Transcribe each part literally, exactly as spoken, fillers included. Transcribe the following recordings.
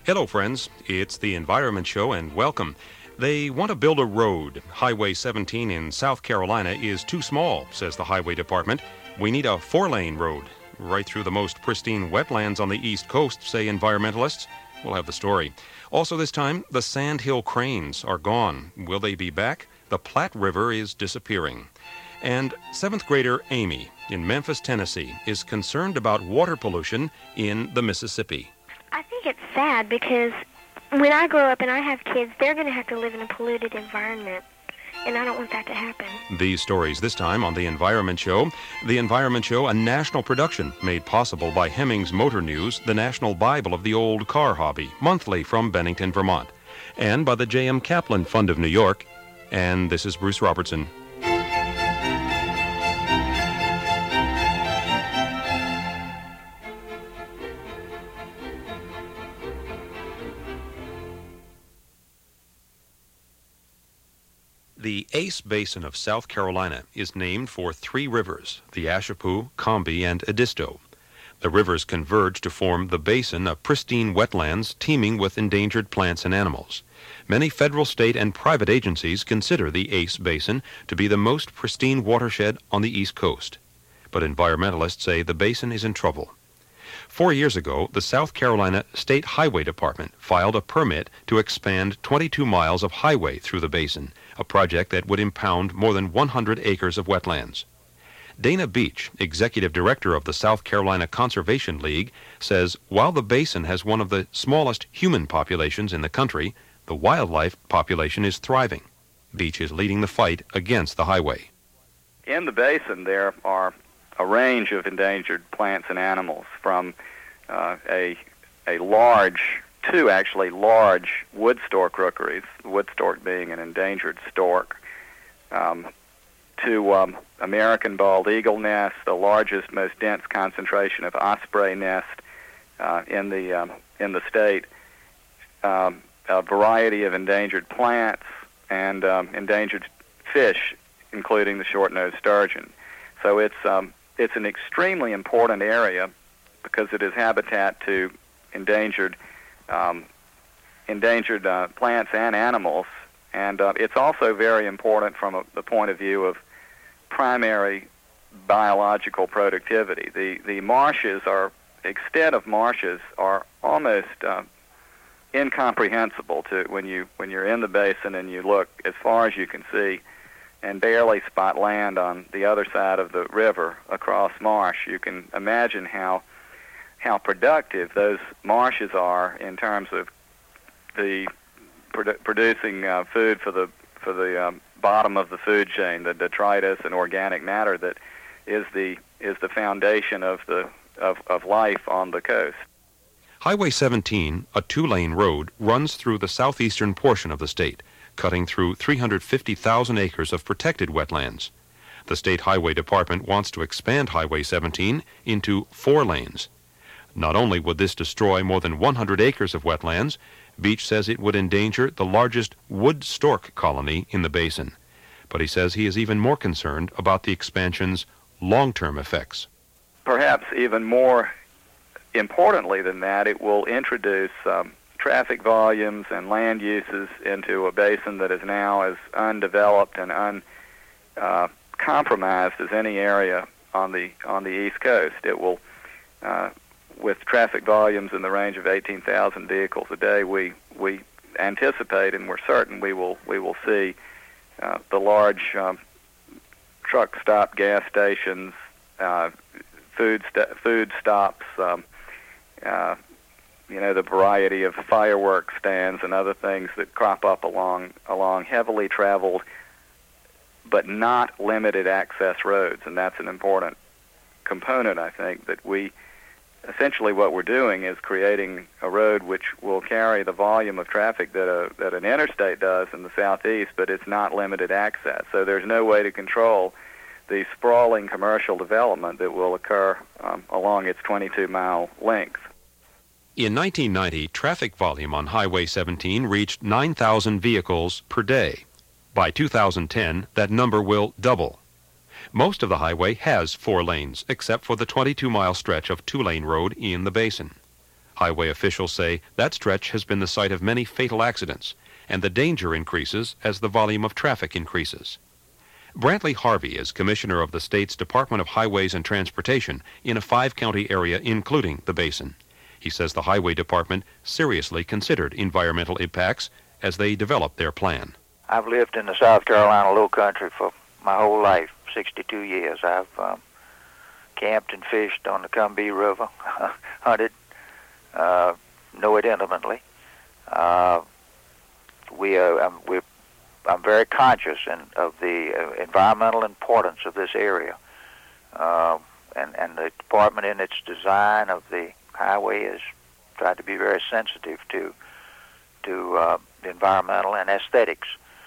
Hello, friends. It's the Environment Show, and welcome. They want to build a road. Highway seventeen in South Carolina is too small, says the Highway Department. We need a four-lane road right through the most pristine wetlands on the East Coast, say environmentalists. We'll have the story. Also this time, the sandhill cranes are gone. Will they be back? The Platte River is disappearing. And seventh grader Amy in Memphis, Tennessee, is concerned about water pollution in the Mississippi. I think it's sad because when I grow up and I have kids, they're going to have to live in a polluted environment, and I don't want that to happen. These stories this time on The Environment Show. The Environment Show, a national production made possible by Hemmings Motor News, the national Bible of the old car hobby, monthly from Bennington, Vermont, and by the J M Kaplan Fund of New York. And this is Bruce Robertson. The Ace Basin of South Carolina is named for three rivers, the Ashepoo, Combahee, and Edisto. The rivers converge to form the basin of pristine wetlands teeming with endangered plants and animals. Many federal, state, and private agencies consider the Ace Basin to be the most pristine watershed on the East Coast. But environmentalists say the basin is in trouble. Four years ago, the South Carolina State Highway Department filed a permit to expand twenty-two miles of highway through the basin, a project that would impound more than one hundred acres of wetlands. Dana Beach, executive director of the South Carolina Conservation League, says while the basin has one of the smallest human populations in the country, the wildlife population is thriving. Beach is leading the fight against the highway. In the basin, there are a range of endangered plants and animals, from uh, a a large, two actually large wood stork rookeries, wood stork being an endangered stork, um, to um, American bald eagle nests, the largest, most dense concentration of osprey nest uh, in the um, in the state, um, a variety of endangered plants and um, endangered fish, including the short-nosed sturgeon. So it's um, it's an extremely important area because it is habitat to endangered um, endangered uh, plants and animals, and uh, it's also very important from a, the point of view of primary biological productivity. The the marshes are extent of marshes are almost uh, incomprehensible to when you when you're in the basin and you look as far as you can see and barely spot land on the other side of the river across marsh. You can imagine how how productive those marshes are in terms of the produ- producing uh, food for the for the um, bottom of the food chain, the detritus and organic matter that is the is the foundation of the of, of life on the coast. Highway seventeen, a two-lane road, runs through the southeastern portion of the state, cutting through three hundred fifty thousand acres of protected wetlands. The State Highway Department wants to expand Highway seventeen into four lanes. Not only would this destroy more than one hundred acres of wetlands, Beach says it would endanger the largest wood stork colony in the basin. But he says he is even more concerned about the expansion's long-term effects. Perhaps even more importantly than that, it will introduce um, traffic volumes and land uses into a basin that is now as undeveloped and uncompromised uh, as any area on the on the East Coast. It will, uh, with traffic volumes in the range of eighteen thousand vehicles a day, we we anticipate and we're certain we will we will see uh, the large um, truck stop, gas stations, uh, food st- food stops. Um, uh, you know, the variety of fireworks stands and other things that crop up along along heavily traveled but not limited access roads. And that's an important component, I think, that we essentially what we're doing is creating a road which will carry the volume of traffic that a that an interstate does in the southeast, but it's not limited access. So there's no way to control the sprawling commercial development that will occur um, along its twenty-two mile length. In nineteen ninety, traffic volume on Highway seventeen reached nine thousand vehicles per day. By two thousand ten, that number will double. Most of the highway has four lanes, except for the twenty-two mile stretch of two-lane road in the basin. Highway officials say that stretch has been the site of many fatal accidents, and the danger increases as the volume of traffic increases. Brantley Harvey is commissioner of the state's Department of Highways and Transportation in a five-county area including the basin. He says the Highway Department seriously considered environmental impacts as they developed their plan. I've lived in the South Carolina low country for my whole life, sixty-two years. I've um, camped and fished on the Combahee River, hunted, uh, know it intimately. Uh, we, uh, I'm, we're, I'm very conscious in, of the uh, environmental importance of this area. Uh, and, and the department in its design of the highway has tried to be very sensitive to, to uh, the environmental and aesthetics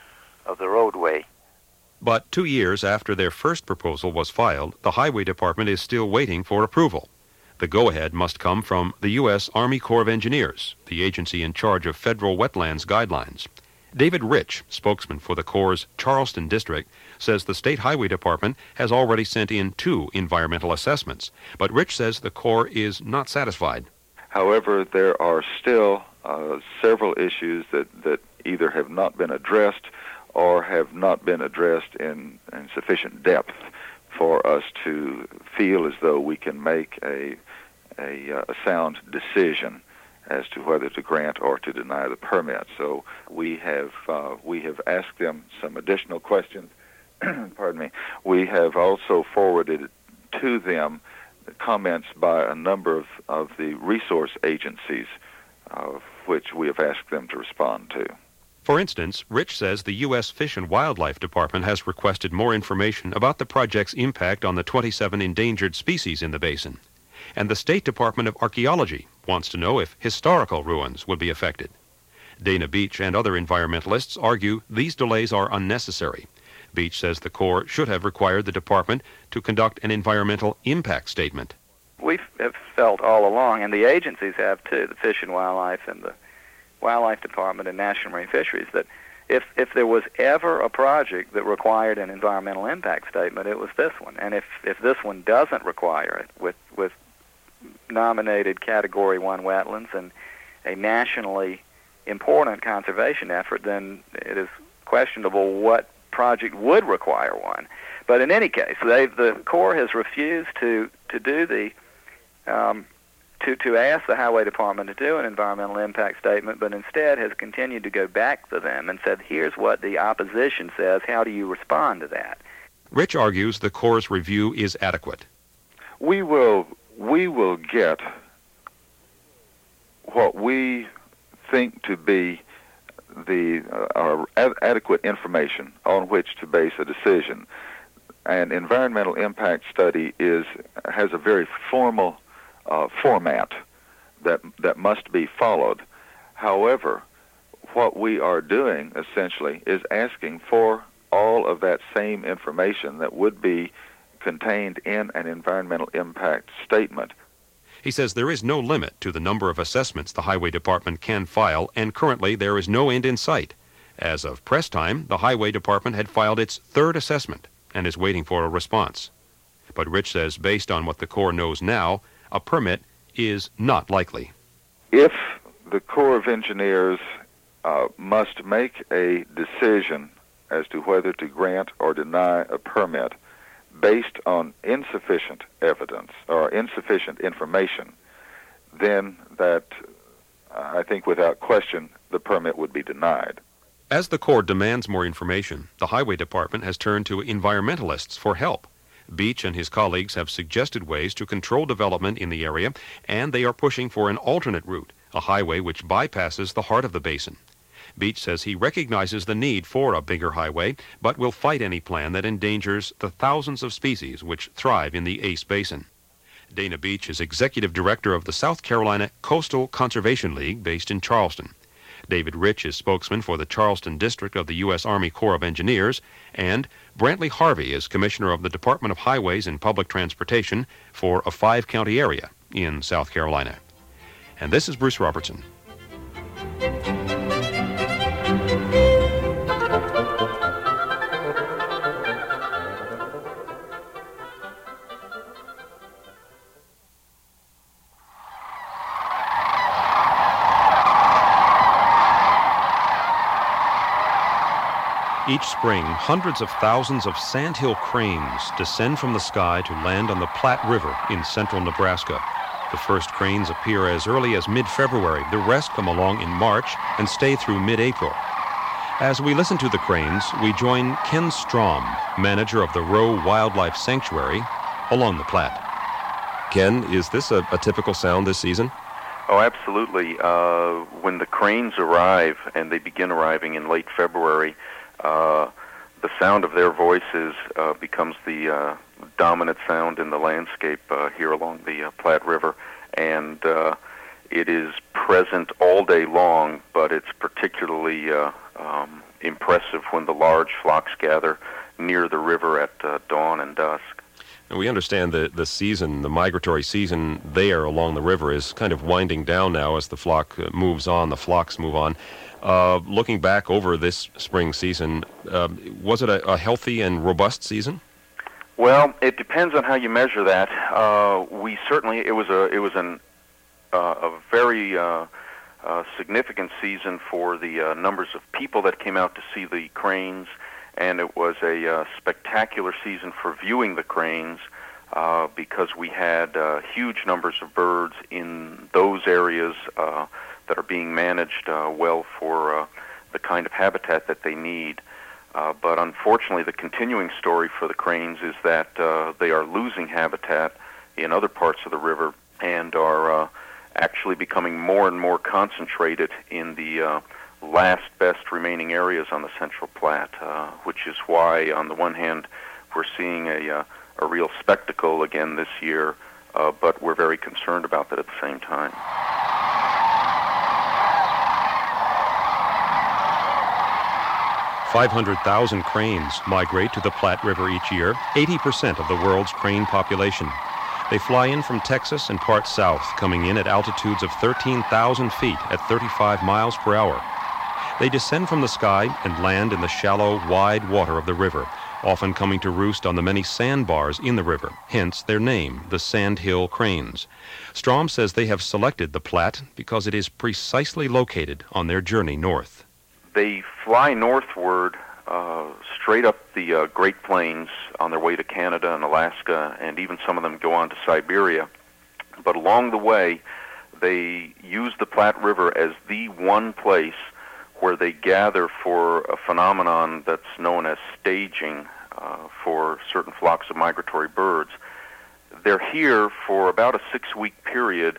of the roadway. But two years after their first proposal was filed, the Highway Department is still waiting for approval. The go-ahead must come from the U S Army Corps of Engineers, the agency in charge of federal wetlands guidelines. David Rich, spokesman for the Corps' Charleston District, says the State Highway Department has already sent in two environmental assessments, but Rich says the Corps is not satisfied. However, there are still uh, several issues that, that either have not been addressed or have not been addressed in, in sufficient depth for us to feel as though we can make a, a, a sound decision as to whether to grant or to deny the permit. So we have uh, we have asked them some additional questions. Pardon me. We have also forwarded to them comments by a number of, of the resource agencies, uh, which we have asked them to respond to. For instance, Rich says the U S Fish and Wildlife Department has requested more information about the project's impact on the twenty-seven endangered species in the basin. And the State Department of Archaeology wants to know if historical ruins would be affected. Dana Beach and other environmentalists argue these delays are unnecessary. Beach says the Corps should have required the department to conduct an environmental impact statement. We have felt all along, and the agencies have too, the Fish and Wildlife and the Wildlife Department and National Marine Fisheries, that if if there was ever a project that required an environmental impact statement, it was this one. And if, if this one doesn't require it, with, with nominated Category one wetlands and a nationally important conservation effort, then it is questionable what project would require one. But in any case, they, the Corps has refused to, to do the um, to, to ask the Highway Department to do an environmental impact statement, but instead has continued to go back to them and said, here's what the opposition says, how do you respond to that? Rich argues the Corps' review is adequate. We will we will get what we think to be the uh, our ad- adequate information on which to base a decision. An environmental impact study is has a very formal uh, format that that must be followed. However, what we are doing essentially is asking for all of that same information that would be contained in an environmental impact statement. He says there is no limit to the number of assessments the Highway Department can file, and currently there is no end in sight. As of press time, the Highway Department had filed its third assessment and is waiting for a response. But Rich says, based on what the Corps knows now, a permit is not likely. If the Corps of Engineers uh, must make a decision as to whether to grant or deny a permit based on insufficient evidence or insufficient information, then that, uh, I think without question, the permit would be denied. As the Corps demands more information, the Highway Department has turned to environmentalists for help. Beach and his colleagues have suggested ways to control development in the area, and they are pushing for an alternate route, a highway which bypasses the heart of the basin. Beach says he recognizes the need for a bigger highway, but will fight any plan that endangers the thousands of species which thrive in the Ace Basin. Dana Beach is executive director of the South Carolina Coastal Conservation League based in Charleston. David Rich is spokesman for the Charleston District of the U S Army Corps of Engineers, and Brantley Harvey is commissioner of the Department of Highways and Public Transportation for a five-county area in South Carolina. And this is Bruce Robertson. Each spring, hundreds of thousands of sandhill cranes descend from the sky to land on the Platte River in central Nebraska. The first cranes appear as early as mid-February. The rest come along in March and stay through mid-April. As we listen to the cranes, we join Ken Strom, manager of the Rowe Wildlife Sanctuary along the Platte. Ken, is this a, a typical sound this season? Oh, absolutely. Uh, when the cranes arrive, and they begin arriving in late February, uh, the sound of their voices uh, becomes the uh, dominant sound in the landscape uh, here along the uh, Platte River, and uh, it is present all day long, but it's particularly uh, um, impressive when the large flocks gather near the river at uh, dawn and dusk. And we understand that the season, the migratory season there along the river is kind of winding down now as the flock uh, moves on, the flocks move on. Uh, looking back over this spring season, uh, was it a, a healthy and robust season? Well, it depends on how you measure that. Uh, we certainly, it was a, it was an, uh, a very uh, uh, significant season for the uh, numbers of people that came out to see the cranes, and it was a uh, spectacular season for viewing the cranes uh, because we had uh, huge numbers of birds in those areas uh, that are being managed uh, well for uh, the kind of habitat that they need. Uh, but unfortunately, the continuing story for the cranes is that uh, they are losing habitat in other parts of the river and are uh, actually becoming more and more concentrated in the uh, last best remaining areas on the Central Platte, uh, which is why, on the one hand, we're seeing a, uh, a real spectacle again this year, uh, but we're very concerned about that at the same time. five hundred thousand cranes migrate to the Platte River each year, eighty percent of the world's crane population. They fly in from Texas and parts south, coming in at altitudes of thirteen thousand feet at thirty-five miles per hour. They descend from the sky and land in the shallow, wide water of the river, often coming to roost on the many sandbars in the river, hence their name, the Sandhill Cranes. Strom says they have selected the Platte because it is precisely located on their journey north. They fly northward uh, straight up the uh, Great Plains on their way to Canada and Alaska, and even some of them go on to Siberia. But along the way, they use the Platte River as the one place where they gather for a phenomenon that's known as staging uh, for certain flocks of migratory birds. They're here for about a six-week period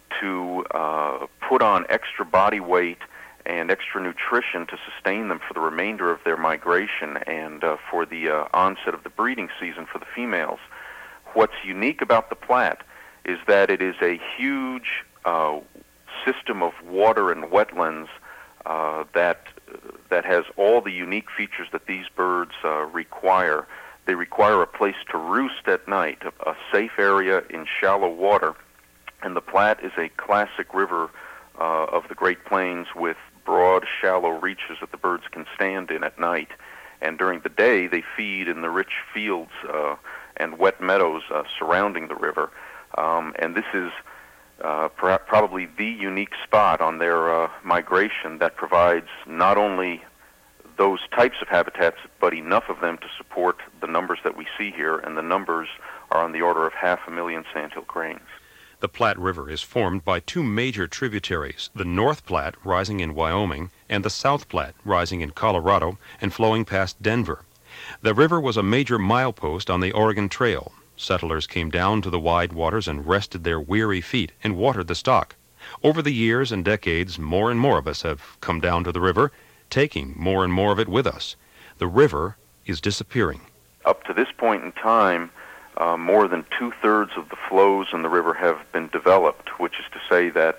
to uh, put on extra body weight and extra nutrition to sustain them for the remainder of their migration and uh, for the uh, onset of the breeding season for the females. What's unique about the Platte is that it is a huge uh, system of water and wetlands uh, that that has all the unique features that these birds uh, require. They require a place to roost at night, a, a safe area in shallow water, and the Platte is a classic river uh, of the Great Plains with broad, shallow reaches that the birds can stand in at night. And during the day, they feed in the rich fields uh, and wet meadows uh, surrounding the river. Um, and this is uh, pr- probably the unique spot on their uh, migration that provides not only those types of habitats, but enough of them to support the numbers that we see here, and the numbers are on the order of half a million sandhill cranes. The Platte River is formed by two major tributaries, the North Platte rising in Wyoming and the South Platte rising in Colorado and flowing past Denver. The river was a major milepost on the Oregon Trail. Settlers came down to the wide waters and rested their weary feet and watered the stock. Over the years and decades, more and more of us have come down to the river, taking more and more of it with us. The river is disappearing. Up to this point in time, Uh, more than two-thirds of the flows in the river have been developed, which is to say that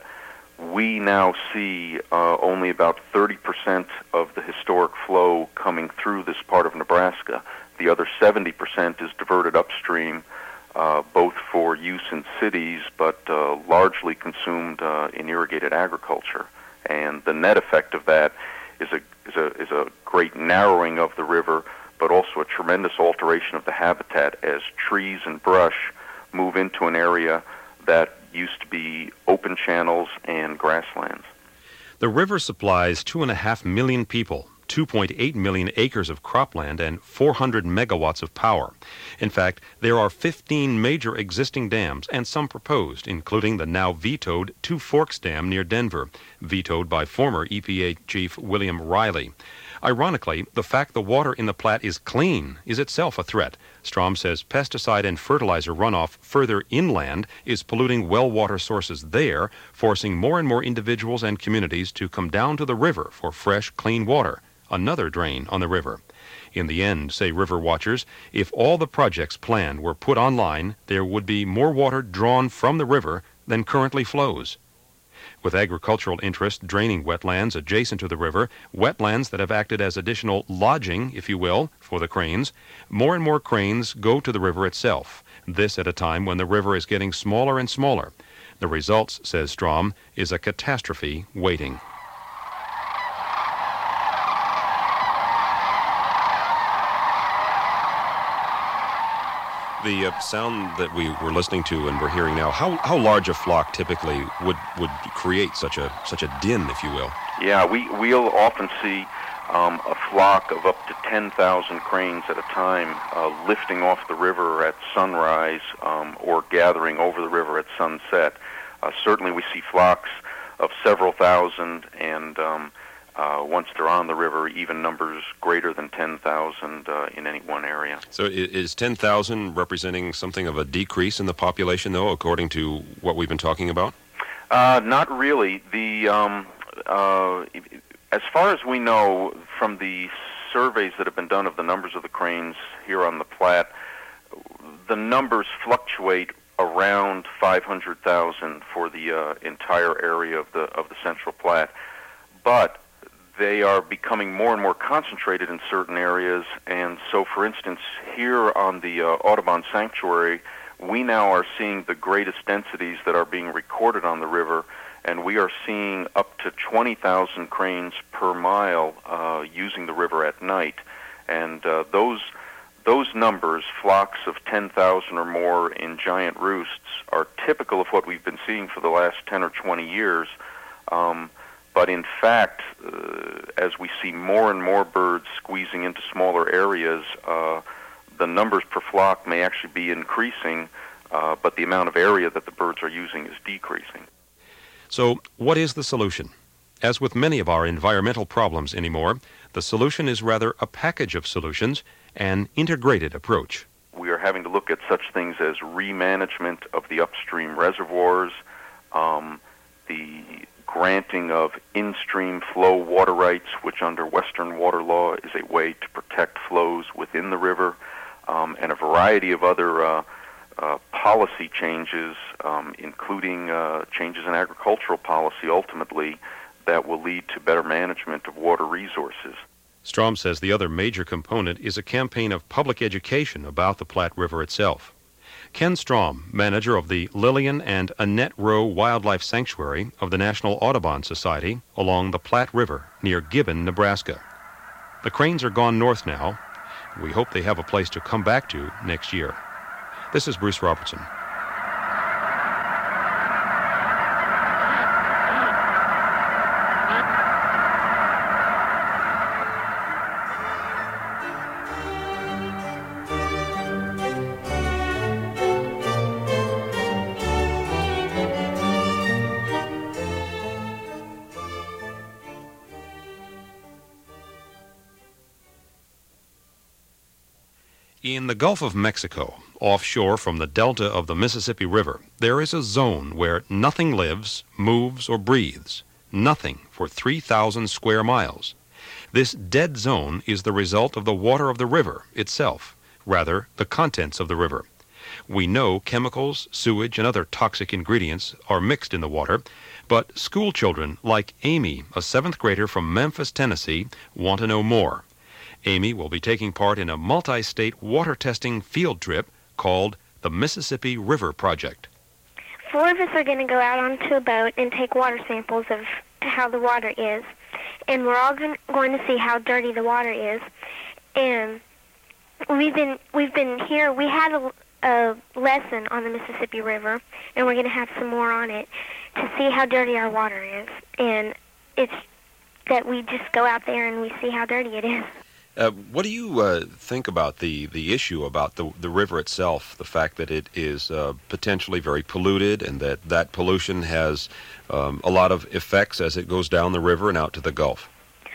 we now see uh, only about thirty percent of the historic flow coming through this part of Nebraska. The other seventy percent is diverted upstream, uh, both for use in cities, but uh, largely consumed uh, in irrigated agriculture. And the net effect of that is a, is a, is a great narrowing of the river, but also a tremendous alteration of the habitat as trees and brush move into an area that used to be open channels and grasslands. The river supplies two and a half million people, two point eight million acres of cropland and four hundred megawatts of power. In fact, there are fifteen major existing dams and some proposed, including the now vetoed Two Forks Dam near Denver, vetoed by former E P A Chief William Riley. Ironically, the fact the water in the Platte is clean is itself a threat. Strom says pesticide and fertilizer runoff further inland is polluting well water sources there, forcing more and more individuals and communities to come down to the river for fresh, clean water, another drain on the river. In the end, say river watchers, if all the projects planned were put online, there would be more water drawn from the river than currently flows. With agricultural interest draining wetlands adjacent to the river, wetlands that have acted as additional lodging, if you will, for the cranes, more and more cranes go to the river itself, this at a time when the river is getting smaller and smaller. The results, says Strom, is a catastrophe waiting. The uh, sound that we were listening to and we're hearing now, how, how large a flock typically would, would create such a such a din, if you will? Yeah, we, we'll often see um, a flock of up to ten thousand cranes at a time uh, lifting off the river at sunrise um, or gathering over the river at sunset. Uh, certainly we see flocks of several thousand, and um, Uh, once they're on the river, even numbers greater than ten thousand uh, in any one area. So is ten thousand representing something of a decrease in the population, though, according to what we've been talking about? Uh, not really. The um, uh, as far as we know from the surveys that have been done of the numbers of the cranes here on the Platte, the numbers fluctuate around five hundred thousand for the uh, entire area of the of the Central Platte, but they are becoming more and more concentrated in certain areas. And so, for instance, here on the uh, Audubon Sanctuary, we now are seeing the greatest densities that are being recorded on the river, and we are seeing up to twenty thousand cranes per mile uh, using the river at night. And uh, those those numbers, flocks of ten thousand or more in giant roosts, are typical of what we've been seeing for the last ten or twenty years. Um, But in fact, uh, as we see more and more birds squeezing into smaller areas, uh, the numbers per flock may actually be increasing, uh, but the amount of area that the birds are using is decreasing. So what is the solution? As with many of our environmental problems anymore, the solution is rather a package of solutions, an integrated approach. We are having to look at such things as remanagement of the upstream reservoirs, um, the granting of in-stream flow water rights, which under Western water law is a way to protect flows within the river, um, and a variety of other uh, uh, policy changes, um, including uh, changes in agricultural policy ultimately, that will lead to better management of water resources. Strom says the other major component is a campaign of public education about the Platte River itself. Ken Strom, manager of the Lillian and Annette Rowe Wildlife Sanctuary of the National Audubon Society along the Platte River near Gibbon, Nebraska. The cranes are gone north now. We hope they have a place to come back to next year. This is Bruce Robertson. In the Gulf of Mexico, offshore from the delta of the Mississippi River, there is a zone where nothing lives, moves, or breathes. Nothing for three thousand square miles. This dead zone is the result of the water of the river itself, rather the contents of the river. We know chemicals, sewage, and other toxic ingredients are mixed in the water, but school children like Amy, a seventh grader from Memphis, Tennessee, want to know more. Amy will be taking part in a multi-state water testing field trip called the Mississippi River Project. Four of us are going to go out onto a boat and take water samples of how the water is. And we're all going to see how dirty the water is. And we've been we've been here. We had a, a lesson on the Mississippi River, and we're going to have some more on it to see how dirty our water is. And it's that we just go out there and we see how dirty it is. Uh, what do you uh, think about the, the issue about the, the river itself, the fact that it is uh, potentially very polluted and that that pollution has um, a lot of effects as it goes down the river and out to the Gulf?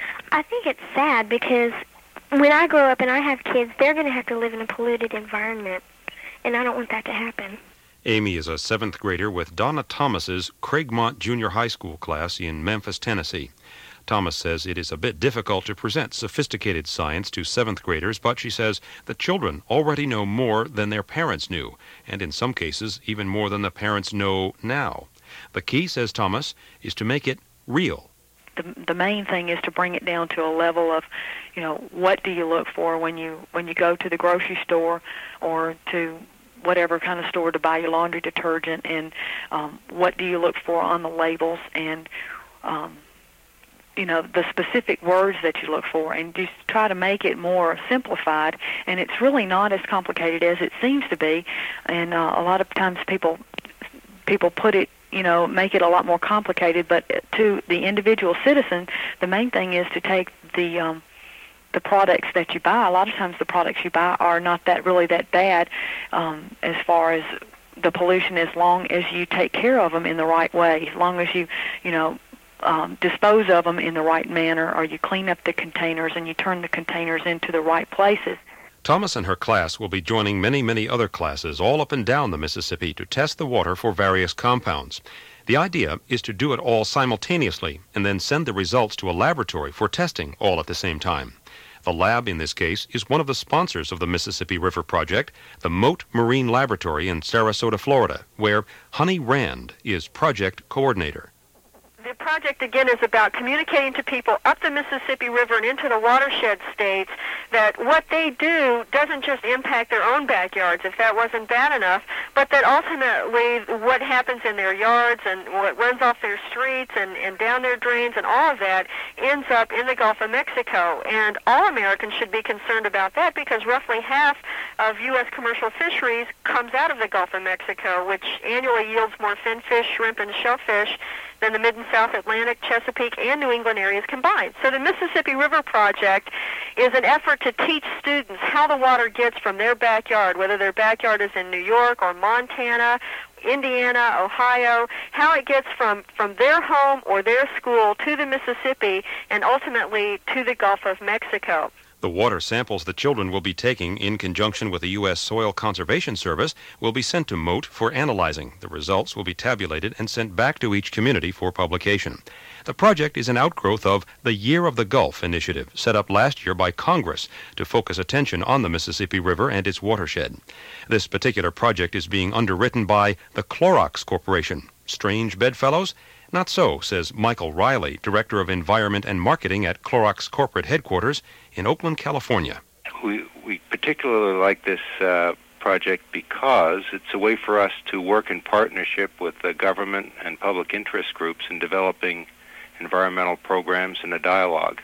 I think it's sad because when I grow up and I have kids, they're going to have to live in a polluted environment, and I don't want that to happen. Amy is a seventh grader with Donna Thomas's Craigmont Junior High School class in Memphis, Tennessee. Thomas says it is a bit difficult to present sophisticated science to seventh graders, but she says the children already know more than their parents knew, and in some cases even more than the parents know now. The key, says Thomas, is to make it real. The, the main thing is to bring it down to a level of, you know, what do you look for when you when you go to the grocery store or to whatever kind of store to buy your laundry detergent, and um, what do you look for on the labels, and um, you know, the specific words that you look for, and just try to make it more simplified. And it's really not as complicated as it seems to be. And uh, a lot of times people people put it, you know, make it a lot more complicated. But to the individual citizen, the main thing is to take the um, the products that you buy. A lot of times the products you buy are not that really that bad um, as far as the pollution, as long as you take care of them in the right way, as long as you, you know, Um, dispose of them in the right manner, or you clean up the containers and you turn the containers into the right places. Thomas and her class will be joining many, many other classes all up and down the Mississippi to test the water for various compounds. The idea is to do it all simultaneously and then send the results to a laboratory for testing all at the same time. The lab, in this case, is one of the sponsors of the Mississippi River Project, the Mote Marine Laboratory in Sarasota, Florida, where Honey Rand is project coordinator. The project, again, is about communicating to people up the Mississippi River and into the watershed states that what they do doesn't just impact their own backyards, if that wasn't bad enough, but that ultimately what happens in their yards and what runs off their streets and, and down their drains and all of that ends up in the Gulf of Mexico. And all Americans should be concerned about that, because roughly half of U S commercial fisheries comes out of the Gulf of Mexico, which annually yields more finfish, shrimp, and shellfish than the Mid- and South Atlantic, Chesapeake, and New England areas combined. So the Mississippi River Project is an effort to teach students how the water gets from their backyard, whether their backyard is in New York or Montana, Indiana, Ohio, how it gets from, from their home or their school to the Mississippi and ultimately to the Gulf of Mexico. The water samples the children will be taking in conjunction with the U S Soil Conservation Service will be sent to Mote for analyzing. The results will be tabulated and sent back to each community for publication. The project is an outgrowth of the Year of the Gulf initiative set up last year by Congress to focus attention on the Mississippi River and its watershed. This particular project is being underwritten by the Clorox Corporation. Strange bedfellows? Not so, says Michael Riley, Director of Environment and Marketing at Clorox Corporate Headquarters in Oakland, California. We, we particularly like this uh, project because it's a way for us to work in partnership with the government and public interest groups in developing environmental programs and a dialogue.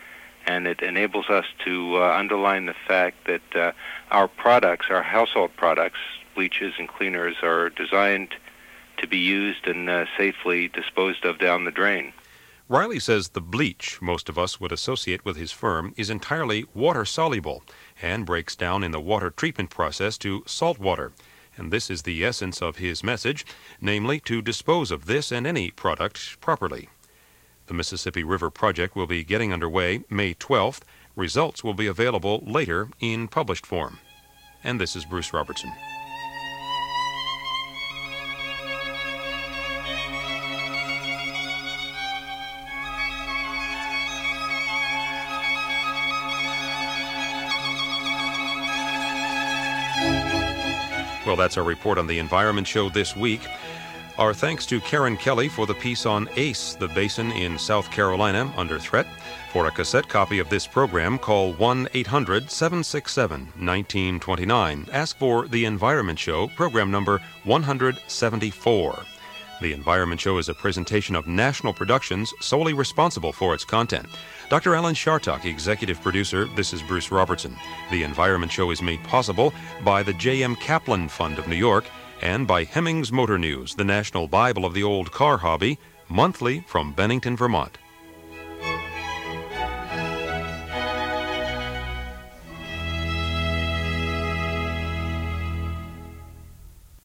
And it enables us to uh, underline the fact that uh, our products, our household products, bleaches and cleaners, are designed to be used and uh, safely disposed of down the drain. Riley says the bleach most of us would associate with his firm is entirely water-soluble and breaks down in the water treatment process to salt water. And this is the essence of his message, namely to dispose of this and any product properly. The Mississippi River Project will be getting underway May twelfth. Results will be available later in published form. And this is Bruce Robertson. Well, that's our report on the Environment Show this week. Our thanks to Karen Kelly for the piece on ACE, the basin in South Carolina under threat. For a cassette copy of this program, call one eight hundred seven six seven one nine two nine. Ask for The Environment Show, program number one seventy-four. The Environment Show is a presentation of National Productions, solely responsible for its content. Doctor Alan Chartock, executive producer. This is Bruce Robertson. The Environment Show is made possible by the J M Kaplan Fund of New York and by Hemmings Motor News, the national Bible of the old car hobby, monthly from Bennington, Vermont.